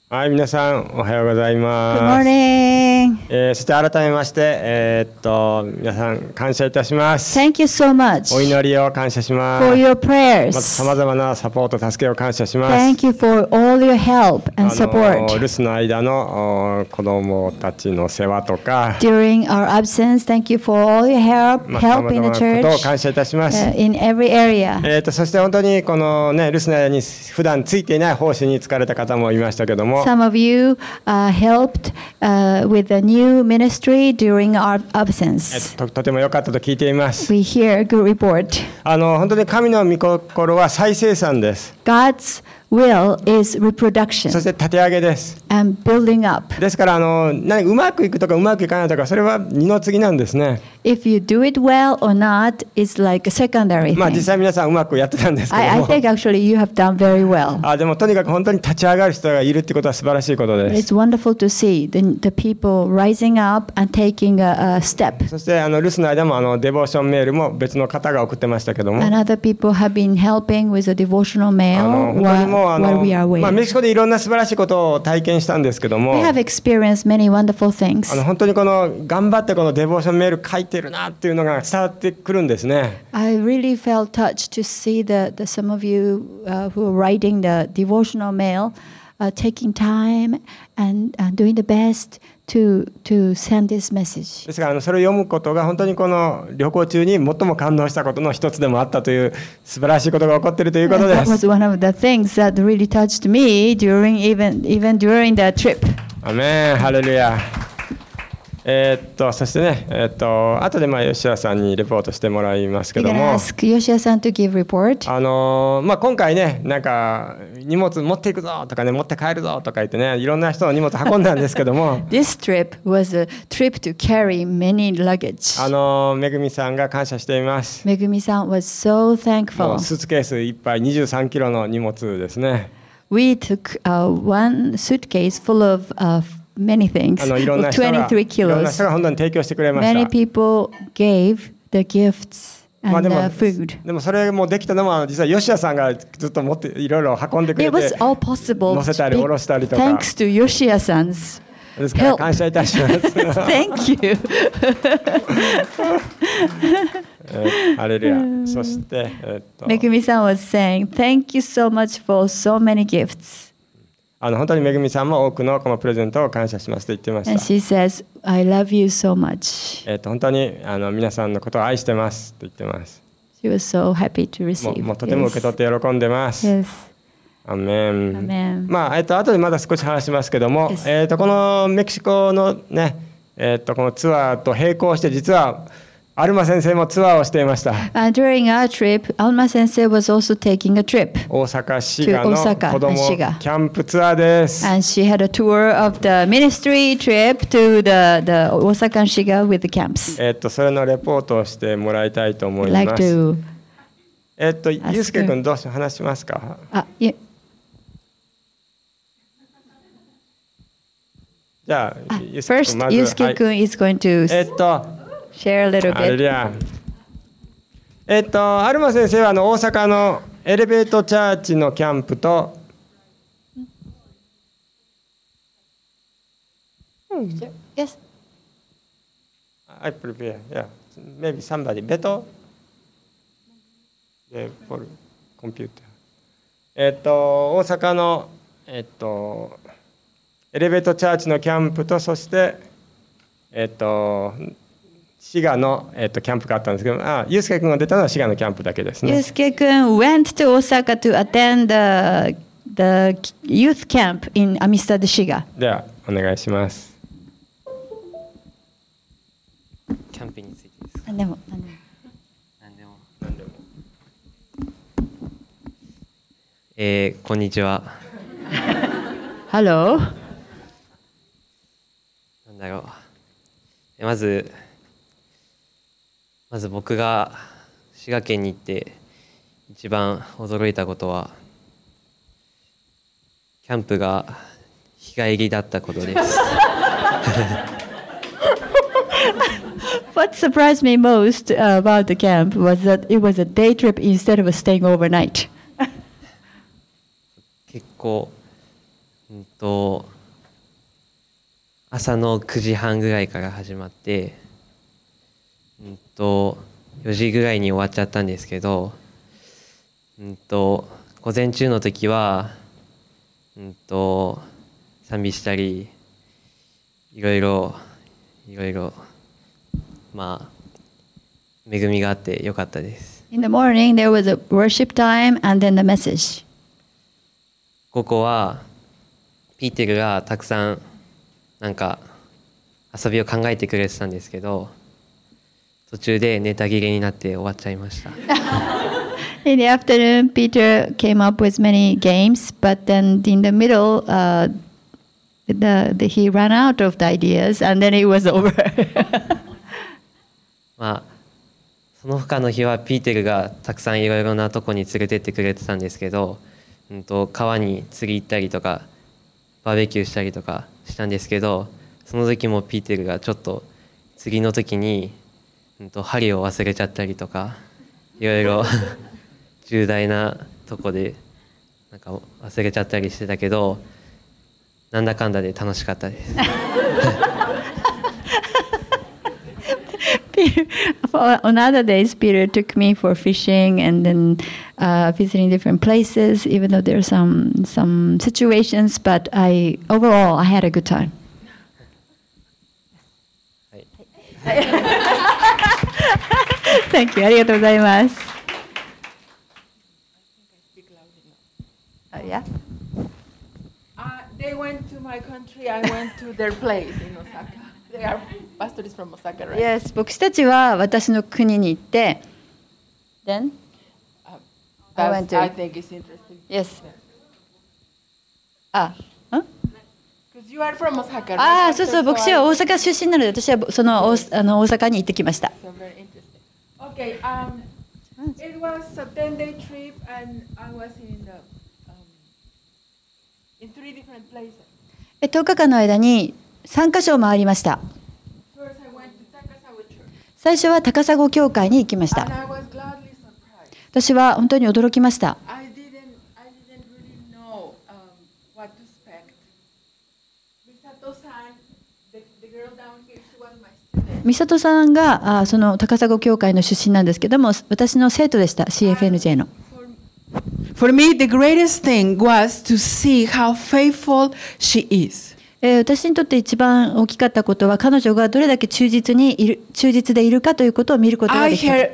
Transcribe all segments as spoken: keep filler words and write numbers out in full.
はい、皆さんおはようござい Good ます。 morning. えーそして改めまして、えーっと皆さん感謝いたします。 Thank you so much お祈りを感謝しま for す。 your まず prayers. さまざまなサポート助けを感謝します。 Thank you for all your help あ and の support 留守の間のお子供たちの世話とか、 during our absence. Thank you for all your help まあ、さ help まざ in ま the なことを church 感謝いたします。 uh, in every area. えーっとそして本当にこのね留守の間に普段ついていない奉仕に疲れた方もいましたけども、 Some of you uh, helped uh, with the new ministry during our え absence. っととても良かったと聞いています。 We hear a good report. あの本当に神の御心は再生産です。 God's will is そ reproduction して立て上げです。 and building up. ですからあの何うまくいくとかうまくいかないとかそれは二の次なんですね。 If you do it well or not is like a secondary まあ実 thing. 際皆さんうまくやってたんですけ I, I ども、 think actually you have done very well. あでもとにかく本当に立ち上がる人がいるってことは素晴らしいことです。 It's wonderful to see the, the people rising up and taking a, a step. そしてあの留守の間もあのデボーションメールも別の方が送ってましたけども、 And other people have been helping with a devotional あ mail の本当にもうあ while, while の we are まあ waiting. メキシコでいろんな素晴らしいことを体験したんですけども、 We have experienced many wonderful あ things. の本当にこの頑張ってこのデボーションメール書いてるなっていうのが伝わってくるんですね。 I really felt touched to see the, the some of you uh, who are writing the devotional mail, uh, taking time and uh, doing the best to to send this message. ですからあのそれを読むことが本当にこの旅行中に最も感動したことの一つでもあったという素晴らしいことが起こっているということ And で that す。 was one of the things that really touched me during even even during the trip. アメンハレルヤ。えーっとそしてね、えーっと後でまあ吉田さんにレポートしてもらいますけ We're ど gonna も、 ask Yoshia-san to give report. あのーまあ今回ねなんか荷物持っていくぞとかね持って帰るぞとか言ってねいろんな人の荷物運んだんですけども、 This trip was a trip to carry many luggage. あのーめぐみさんが感謝しています。 Megumi-san was so も thankful. うスーツケースいっぱいにじゅうさんキロの荷物ですね。 We took uh, one suitcase full of uh, many things, あのいろんな人が twenty-three いろんな人 kilos. が本当に提供してくれました。 Many people gave the gifts まあ and でも the food. でもそれもできたのは実は吉田さんがずっと持っていろいろ運んでくれ It was て all possible 乗せたり下ろしたりとか thanks to Yoshia-san's ですから help. 感謝いたします。 Thank you. えーハレルヤ。そしてえーっと Megumi-san was saying, thank you so much for so many gifts. あの本当にめぐみさんも多くのこのプレゼントを感謝しますと言ってま And した。 she says, I love you so much. えーっと本当にあの皆さんのことを愛してますと言ってます。 She was so happy to もう receive. もうとても受け取って喜んでます。 Yes. アメン。 Amen. まあえっと後でまだ少し話しますけども、 Yes. えっとこのメキシコのねえっとこのツアーと並行して実はアルマ先生もツアーをしていました。 And during our trip, Alma Sensei was also taking a trip. 大阪滋賀の To Osaka 子供 and 滋賀キャンプツアーです。 And she had a tour of the ministry trip to the, the Osaka and Shiga with the camps. えっとそれのレポートをしてもらいたいと思 I'd い like ます。 to えっとゆ ask うすけくんどうし話しますか。 uh, yeah, じゃあゆうすけく first んまず Yusuke-kun is going to えっと share a little あれ bit. りゃえっとアルマ先生はあの大阪のエレベートチャーチのキャンプと Yes. I prepare yeah maybe somebody better the for computer えっと大阪のえっとエレベートチャーチのキャンプとそしてえっと滋賀の、えっと、キャンプがあったんですけど、あ、ゆうすけくんが出たのは滋賀のキャンプだけですね。 Yusuke-kun went to Osaka to attend the, the youth camp in Amistad Shiga. ではお願いします。 キャンプについてですか。 何でも何でも何でも。 何でも。 えー、こんにちは。 Hello. なんだろう。えまず、まず僕が滋賀県に行って一番驚いたことは、キャンプが日帰りだったことです。 What surprised me most uh, about the camp was that it was a day trip instead of staying overnight. 結構うんと朝のくじはんぐらいから始まって、うんとよじぐらいに終わっちゃったんですけど、うんと午前中の時は、うんと賛美したり、いろいろいろいろまあ恵みがあってよかったです。 In the morning, there was a worship time and then the message. ここはピーテルがたくさんなんか遊びを考えてくれてたんですけど、途中でネタ切れになって終わっちゃいました。 In the afternoon, Peter came up with many games, but then in the middle, uh, the, the, he ran out of the ideas and then it was over. まあその他の日はピーテルがたくさんいろいろなとこに連れてってくれてたんですけど、うんと川に釣り行ったりとかバーベキューしたりとかしたんですけど、その時もピーテルがちょっと釣りの時に、うんと針を忘れちゃったりとか、いろいろ重大なとこでなんか忘れちゃったりしてたけど、なんだかんだで楽しかったです。 On other days, Peter took me for fishing and then uh, visiting different places, even though there are some some situations. But I overall, I had a good time. はい、 Thank you. ありがとうございます。Uh, yeah. Uh, they went to my country. I went to their place in Osaka. They are pastors from Osaka, right? Yes. 牧師たちは私の国に行って、then Uh, I that's- went to- I think it's interesting. yes. あ、ん？ Because you are from Osaka, right? ああ、そうそう、 Pastor? 牧師 So は I- 大阪出身なので、私はその大あの大阪に行ってきました。 So very interesting. Okay. Um, it was a ten-day trip, and I was in the um, in three different places. えとおかかんの間にさんかしょ回りました。 First, I went to Takasawa Church, 最初は高砂教会に行きまし and た。 I was gladly surprised. 私は本当に驚きました。 I didn't, I didn't really know um, what to expect. Misato-san, the, the girl down here, she was my student. 美里さんがあその高砂教会の出身なんですけども、私の生徒でした。 シーエフエヌジェー の。 For, for me, the greatest thing was to see how faithful she is. えー私にとって一番大きかったことは、彼女がどれだけ忠実にいる忠実でいるかということを見ることが I できた。 heard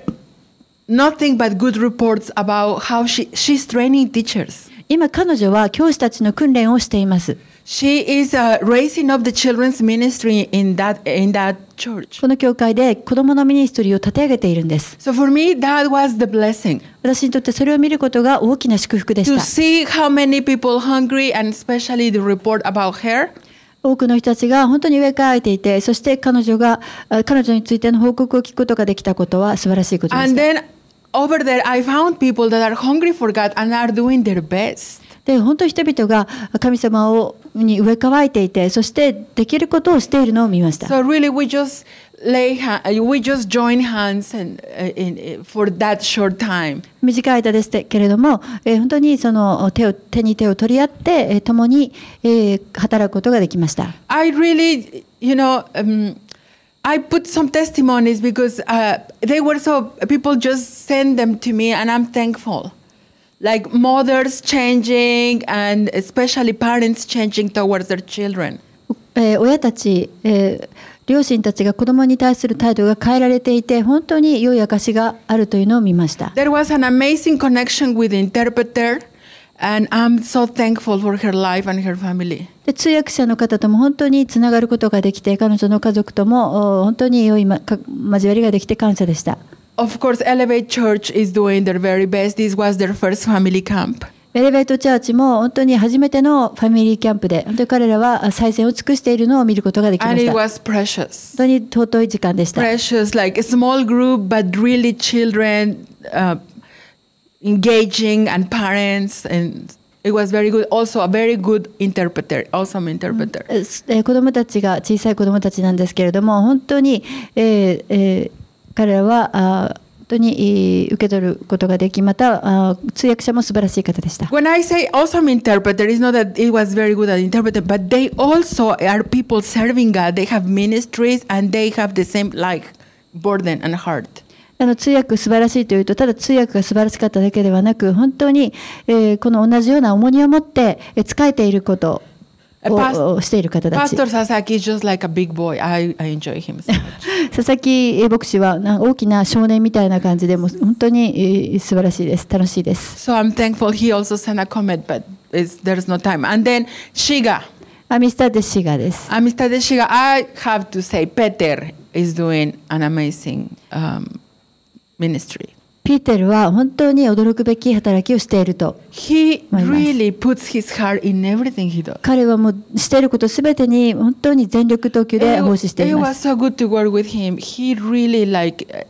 nothing but good reports about how she, she's training teachers. 今彼女は教師たちの訓練をしています。 She is uh, raising up the children's ministry in that, in that church. この教会で子どものミニストリーを立て上げているんです。 So for me, that was the blessing. 私にとってそれを見ることが大きな祝福でし To た。 see how many people hungry, and especially the report about her. 多くの人たちが本当に上からいていて、そして彼女があ彼女についての報告を聞くことができたことは素晴らしいことでし And た。 then over there, I found people that are hungry for God and are doing their best. で本当に人々が神様をに植え替えていて、そしてできることをしているのを見ました。 So really, we just lay, ha- we just join hands and uh, in, for that short time. 短い間ですけれども、えー本当にその手を手に手を取り合ってえー共に、えー働くことができました。 I really, you know, um, I put some testimonies because uh, they were so, people just send them to me and I'm thankful. Like mothers changing and especially parents changing towards their children. えー親たち、えー両親たちが子供に対する態度が変えられていて、本当に良い証があるというのを見ました。 There was an amazing connection with the interpreter and I'm so thankful for her life and her family. で通訳者の方とも本当につながることができて、彼女の家族ともお本当に良い、ま、か交わりができて感謝でした。 Of course, Elevate Church is doing their very best. This was their first family camp. エレベートチャーチも本当に初めてのファミリーキャンプで、本当に彼らは最善を尽くしているのを見ることができま And し it た。本 was precious. 当に尊い時間でした。 Precious, like a small group, but really children uh, engaging and parents. And it was very good. Also, a very good interpreter, awesome interpreter. えーえー子どもたちが小さい子どもたちなんですけれども、本当に、えーえー彼らはあー当にえー受け取ることができ、またあ通訳者も素晴らしい方でした。 When I say awesome interpreter, it's not that it was very good at interpreting, but they also are people serving God. They have ministries and they have the same like burden and heart. あの通訳素晴らしいというと、ただ通訳が素晴らしかっただけではなく、本当に、えーこの同じような重荷を持ってえー仕えていることあパスををしている方たち。 Pastor Sasaki is just like a big boy. I, I enjoy him so much. 佐々木牧師はな大きな少年みたいな感じで、もう本当にえー素晴らしいです。楽しいです。 So I'm thankful he also sent a comment, but it's, there's no time. And then Shiga. あミスターデシガです。 Uh, Mister Deshiga, I have to say Peter is doing an amazing um, ministry. ピーテルは本当に驚くべき働きをしていると。 He Muy más. really puts his heart in everything he does. 彼はもうしていることすべてに本当に全力投球で It, 奉仕してい it ま was す。 so good to work with him. He really like, uh,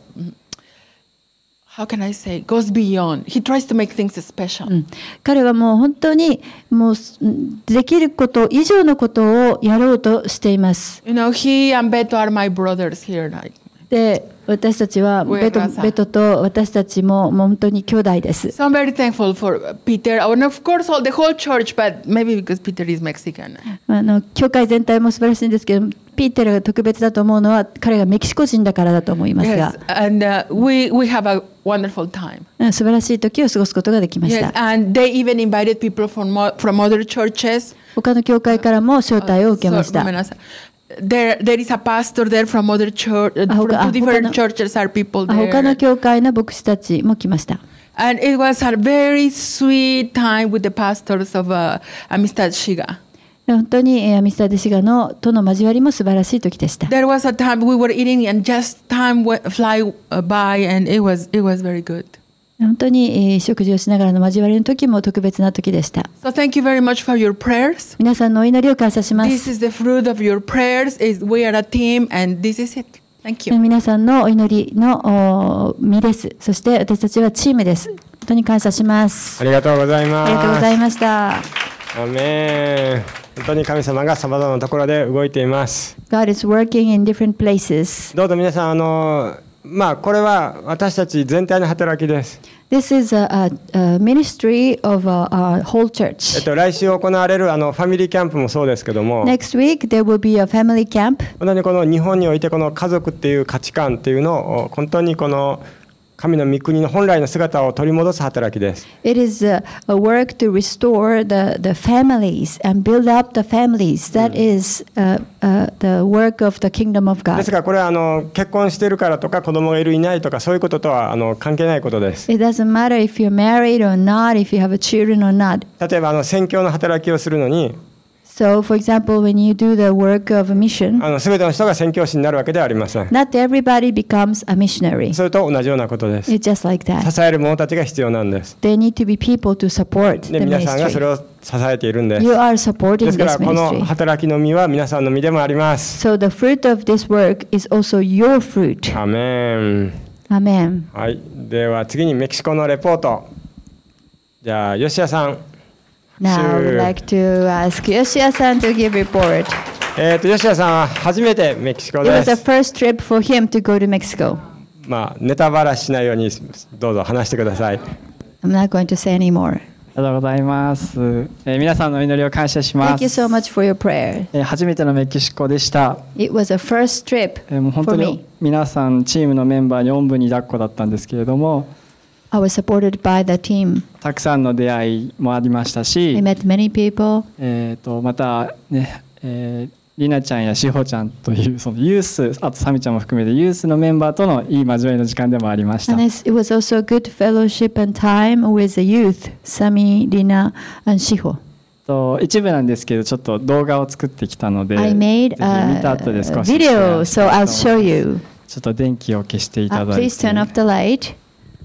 how can I say, goes beyond. He tries to make things special. うん彼はもう本当にもううんできること以上のことをやろうとしています。 You know, he and Beto are my brothers here. Like, で、私たちはベト上原さんベトと私たちももう本当に兄弟です。 so I'm very thankful for Peter, and of course, all the whole church, but maybe because Peter is Mexican. あの教会全体も素晴らしいんですけど、ピーテルが特別だと思うのは彼がメキシコ人だからだと思いますが Yes, and uh, we we have a wonderful time. うん素晴らしい時を過ごすことができまし Yes, た。 and they even invited people from mo- from other churches. 他の教会からも招待を受けまし So, た。 ごめんなさい There, there is a pastor there from other church, uh, あ、他- from あ、 two different 他の- churches are people あ他の there. 教会の牧師たちも来ました。 And it was a very sweet time with the pastors of uh, Amistad Shiga. 本当にえーミスターデシガのとの交わりも素晴らしい時でした。 There was a time we were eating and just time went, fly uh, by and it was it was very good. 本当にえー食事をしながらの交わりの時も特別な時でした。 So thank you very much for your prayers. 皆さんのお祈りを感謝しま This す。 is the fruit of your prayers. Is we are a team and this is it. Thank you. 皆さんのお祈りのお実です。そして私たちはチームです。本当に感謝します。 ありがとうございます。 ありがとうございました。 アメン。本当に神様がさまざまなところで動いています。 God is working in different places. どうぞ皆さん、あのまあこれは私たち全体の働きです。 This is a, a, a ministry of a, a whole えっ church. と来週行われるあのファミリーキャンプもそうですけども、 Next week there will be a family camp. 本当にこの日本においてこの家族っていう価値観っていうのを本当にこの神の御国の本来の姿を取り戻す働きです。 It is a, a work to restore the, the families and build up the families. That is uh, uh, the work of the kingdom of です God. からこれはあの結婚してるからとか子供がいるいないとかそういうこととはあの関係ないことです。 It doesn't matter if you're married or not, if you have a children or not. 例えばあの宣教の働きをするのに So, for example, when you do the work of a mission, あの全ての人が宣教師になるわけではありません。 not everybody becomes a missionary. それと同じようなことです。 It's just like that. 支える者たちが必要なんです。 There need to be people to support で the 皆さんがそれ ministry. を支えているんです。 You are supporting ですか this らこの ministry. 働きの実は皆さんの実でもあります。 So the fruit of this work is also your fruit. アメン。 Amen. はい。では次にメキシコのレポート。じゃあ吉谷さん。 Now I would Sure. like to ask Yoshia-san to give report. えっ、と吉谷さんは初めてメキシコ It で was the す。 first trip for him to go to Mexico. まあネタバラししないようにどうぞ話してください。 I'm not going to say any more. ありがとうございます、えー皆さんのお祈りを感謝しま Thank you す、 so much for your prayer. えー初めてのメキシコでした、 It was a first trip えーもう本当 for に me. 皆さんチームのメンバーにおんぶに抱っこだったんですけれども I was supported by the team. たくさんの出会いもありました I し、 met many people. えー、とまたね、えーりなちゃんやしほちゃんというそのユースあとさみちゃんも含めてユースのメンバーとのいい交わりの時間でもありました And it's- it was also a good fellowship and time with the youth, Sami, Lina, and Shiho. と一部なんですけどちょっと動画を作ってきたので I made ぜひ見た後で a 少し video, so I'll show you. ちょっと電気を消してい Uh, ただい please て turn off the light.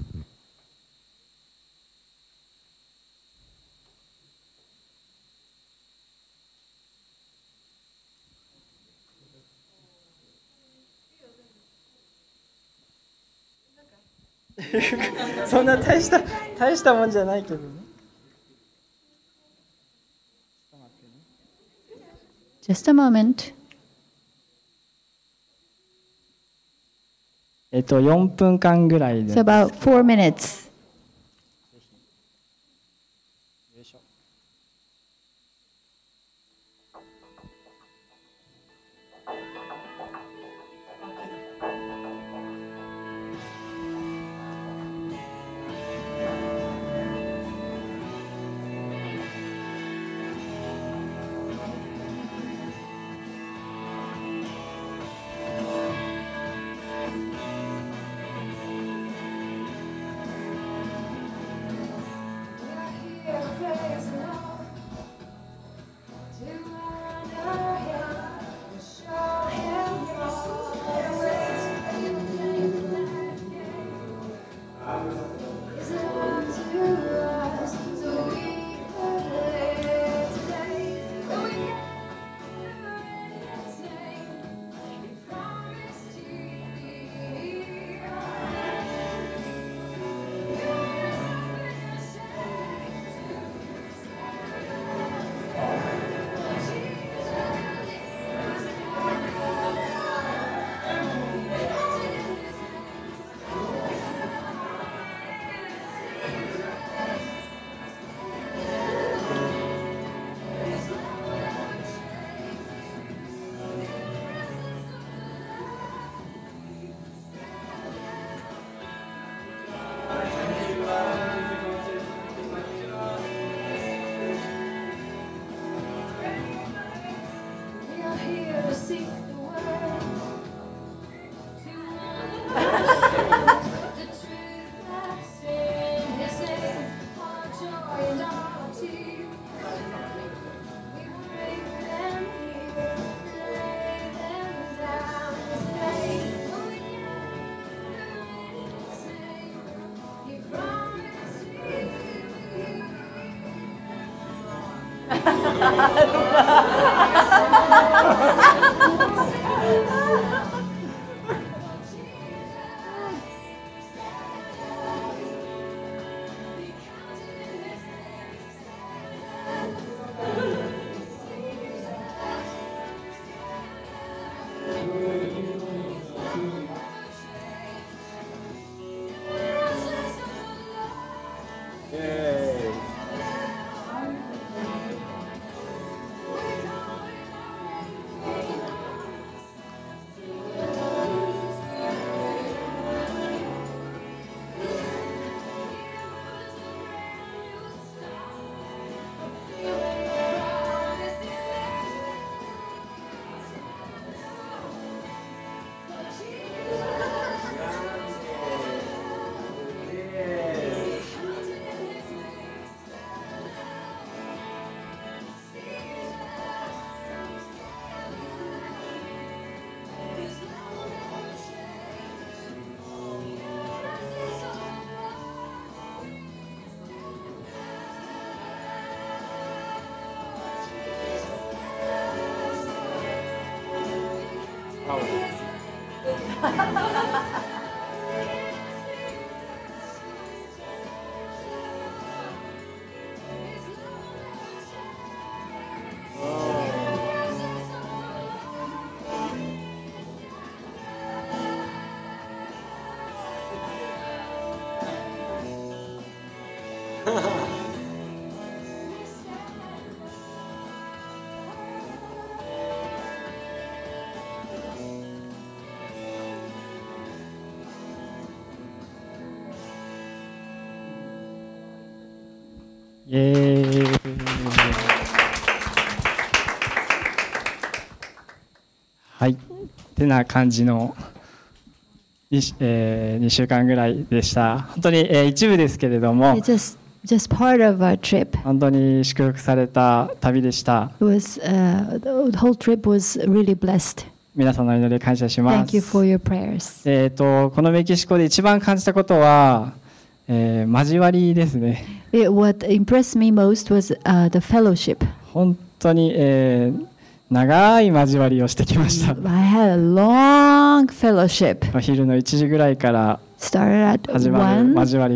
Okay. そんな大した大したもんじゃないけどね Just a moment. ええっと、よんぷんかんぐらいで So about four minutes. イエーイ。はい、てな感じの 2,、えー、にしゅうかんぐらいでした。本当に、えー、一部ですけれども、 It's just just part of our trip. 本当に祝福された旅でした。 It was uh, the whole trip was really blessed. 皆さんの祈り感謝します。 Thank you for your prayers. えーと、このメキシコで一番感じたことは、えー、交わりですね。 It, what impressed me most was uh, the fellowship. 本当に、えー、長い交わりをしてきました。 I had a long fellowship. お昼のいちじぐらいから Started at 始まる one. 交わりが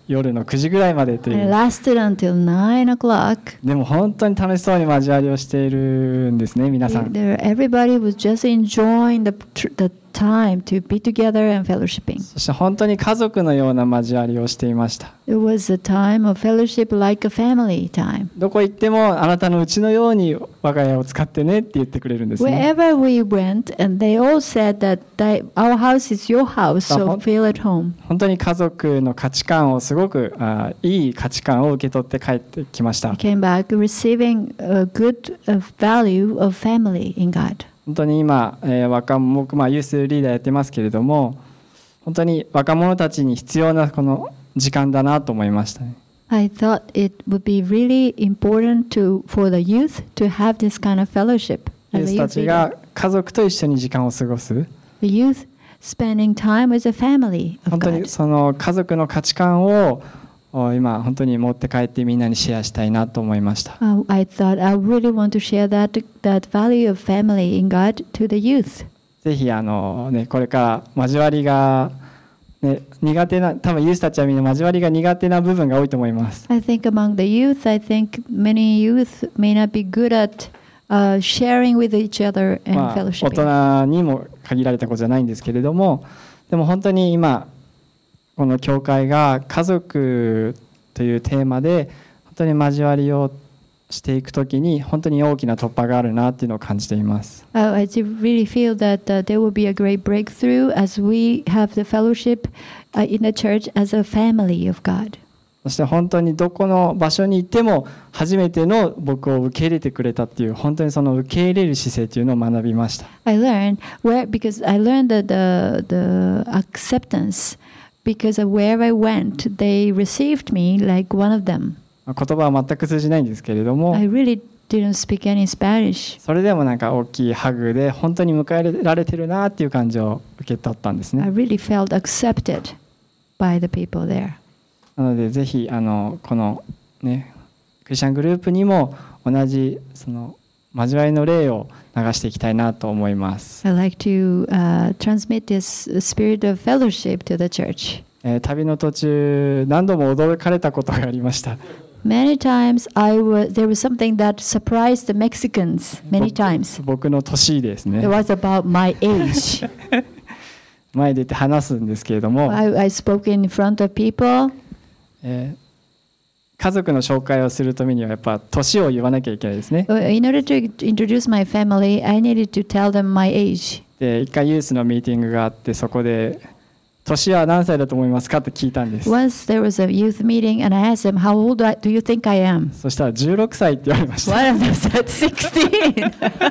夜のくじぐらいまでとい And it う lasted until nine o'clock. でも本当に楽しそうに交わりをしているんですね皆さん。 There, everybody was just enjoying the, the time to be together and fellowshipping. そして本当に家族のような交わりをしていました。 It was a time of fellowship like a family time. どこ行ってもあなたのうちのように我が家を使ってねって言ってくれるんですね。 Wherever we went, and they all said that they, our house is your house, so But- feel at home. 本当に家族の価値観をすごくあいい価値観を受け取って帰ってきました。 I came back receiving a good uh, value of family in God. 本当に今、えー若者僕、まあ、ユースリーダーやってますけれども本当に若者たちに必要なこの時間だなと思いましたね。 I thought it would be really important to, for the youth to have this kind of fellowship. ユー As ス a た youth ち leader. が家族と一緒に時間を過ごす The youth spending time with a family of 本当 God. にその家族の価値観をお今本当に持って帰ってみんなにシェアしたいなと思いました。 Uh, I thought I really want to share that that value of family in God to the youth. ぜひあの、ね、これから交わりが、ね、苦手な多分ユースたちはみんな交わりが苦手な部分が多いと思います。 I think among the youth, I think many youth may not be good at uh, sharing with each other and まあ、大 fellowshipping. 人にも限られたことじゃないんですけれどもでも本当に今この教会が家族というテーマで本当に交わりをしていくときに本当に大きな突破があるなっていうのを感じています。 Uh, I do really feel that uh, there will be a great breakthrough as we have the fellowship uh, in the church as a family of God. そして本当にどこの場所に行っても初めての僕を受け入れてくれたっていう本当にその受け入れる姿勢というのを学びました。 I learned where because I learned that the the acceptance because of where I went, they received me like one of them. まあ言葉は全く通じないんですけれども I really didn't speak any Spanish. それでもなんか大きいハグで本当に迎え入れられてるなっていう感じを受け取ったんです I ね。 really felt accepted by the people there. なのでぜひあのこのねクリスチャングループにも同じその交わりの霊を流していきたいなと思います。 I like to uh, transmit this spirit of fellowship to the church. えー旅の途中何度も驚かれたことがありました。 Many times I was there was something that surprised the Mexicans. Many times 僕の年ですね it。was about my age. 前出て話すんですけれども、 I, I spoke in front of people. えー家族の紹介をするためにはやっぱ年を言わなきゃいけないですね。 Uh, In order to introduce my family, I needed to tell them my age. で一回ユースのミーティングがあってそこで年は何歳だと思いますかって聞いたんです。 Once there was a youth meeting, and I asked them, "How old I- do you think I am?" そしたらじゅうろくさいって言われました。 One of them said sixteen.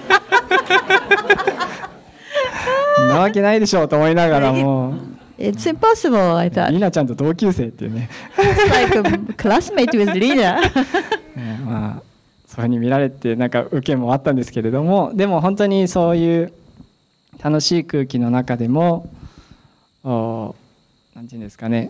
なわけないでしょうと思いながらも It's impossible, I リ thought. ナちゃんと同級生っていうね、 It's like a classmate with Lina. ねまあ、そういうふうに見られてなんか受けもあったんですけれどもでも本当にそういう楽しい空気の中でもおなんていうんですかね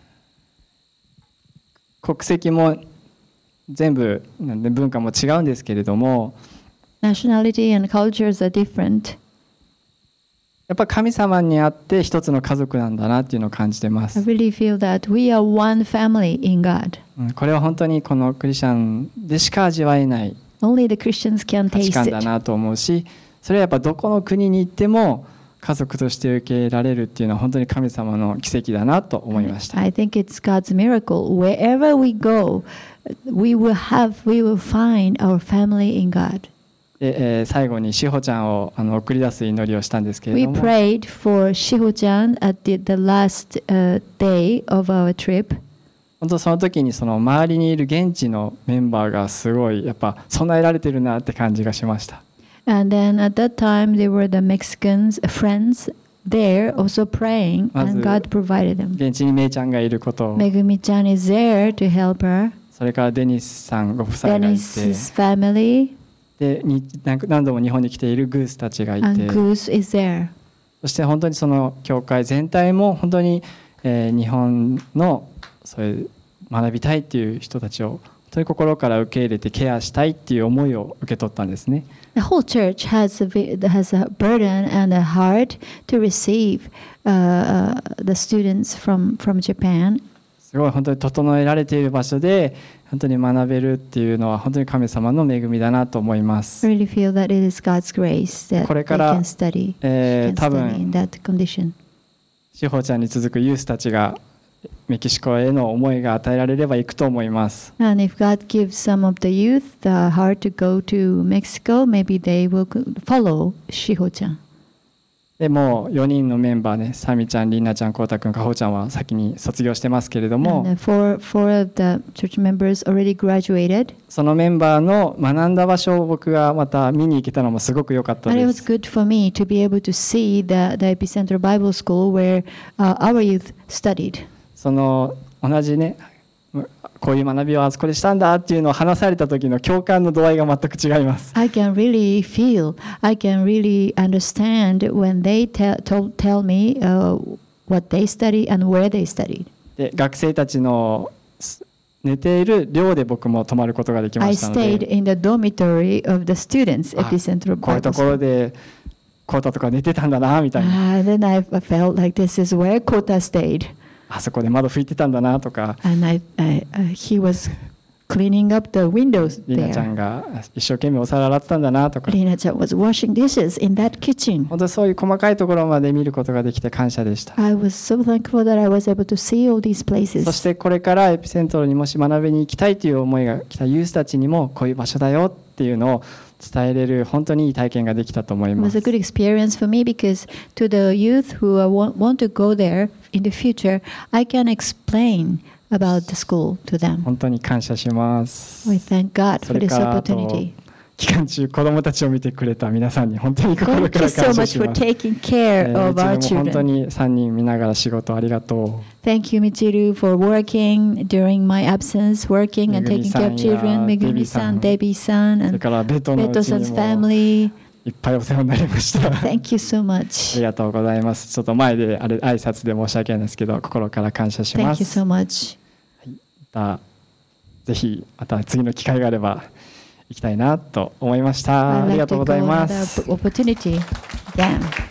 国籍も全部なんで文化も違うんですけれども Nationality and cultures are different. やっぱ神様にあって一つの家族なんだなっていうのを感じてま I す。 really feel that we are one family in God. うんこれは本当にこのクリスチャンでしか味わえない Only the Christians can 価値 taste 観 it. だなと思うしそれはやっぱどこの国に行っても家族として受け入れられるっていうのは本当に神様の奇跡だなと思いました。 I think it's God's miracle. Wherever we go, we will have, we will find our family in God. でえー最後にしほちゃんをあの送り出す祈りをしたんですけれ We ども prayed for Shiho-chan at the, the last uh, day of our trip. 本当その時にその周りにいる現地のメンバーがすごいやっぱ備えられてるなって感じがしました。 And then at that time, there were the Mexicans, friends there also praying, and God provided them. 現地にめいちゃんがいることを Megumi-chan is there to help her. それからデニスさんご夫妻がいて Dennis's family でに何何度も日本に来ているグースたちがい and て Goose is there. そして本当にその教会全体も本当に、えー日本のそういう学びたいっていう人たちを本当に心から受け入れてケアしたいっていう思いを受け取ったんですね。 The whole church has a, vi- has a burden and a heart to receive uh, uh, the students from, from Japan. すごい本当に整えられている場所で本当に学べるっていうのは本当に神様の恵みだなと思います。 I really feel that it is God's grace that これ they から can study, えー can 多 study 分 in that condition. 志保ちゃんに続くユースたちがメキシコへの思いが与えられれば行くと思います。 And if God gives some of the youth the heart to go to Mexico, maybe they will follow Shiho-chan. でもうよにんのメンバーね、サミちゃん、リンナちゃん、コウタ君、カホちゃんは先に卒業してますけれども、 And uh, four, four of the church members already graduated. そのメンバーの学んだ場所を僕がまた見に行けたのもすごく良かった And it で was す。 good for me to be able to see the, the Epicenter Bible School where uh, our youth studied. その同じね、こういう学びをあそこでしたんだっていうのを話された時の共感の度合いが全く違います。 I can really feel, I can really understand when they tell, tell, tell me uh, what they study and where they studied. で、学生たちの寝ている寮で僕も泊まることができま I したの stayed で、 in the dormitory of the students あ Epicenter こういう Bible ところ School. でコウタとか寝てたんだなみたいな、 And then I felt like this is where Kota stayed. あそこで窓拭いてたんだなとか、 And I, I, uh, he was cleaning up the windows リナちゃ there. んが一生懸命お皿洗ってたんだなとか、 Lina-chan was washing dishes in that kitchen. 本当にそういう細かいところまで見ることができて感謝でした。 I was so thankful that I was able to see all these そし places. てこれからエピセントロにもし学びに行きたいという思いが来たユースたちにもこういう場所だよっていうのを伝えれる本当にいい体験ができたと思い It ま was す。 a good experience for me because to the youth who are, want, want to go there in the future, I can explain about the school to them. 本当に感謝します。 We thank God そ for れ this からあと opportunity. 期間中子どもたちを見てくれた皆さんに本当に心 Thank か you ら so 感謝 much し for ます。 taking え care ー of our うちも本当 children. にさんにん見ながら仕事ありがと Thank you, Michiru, for working during my absence, working and taking care of children. Megumi-san, Megumi-san, う。それ Debbie-san, からベトのうち Beto-san's にも family. いっぱいお世話になりました。あ Thank you so り much. がとうございます。ちょっと前であれ挨拶で申し訳ないんですけど、心から感謝しま Thank you す。 so much. またぜひまた次の機会があれば行きたいなと思いました。あ I'd りが like とう to ござい go ま another す。 opportunity again.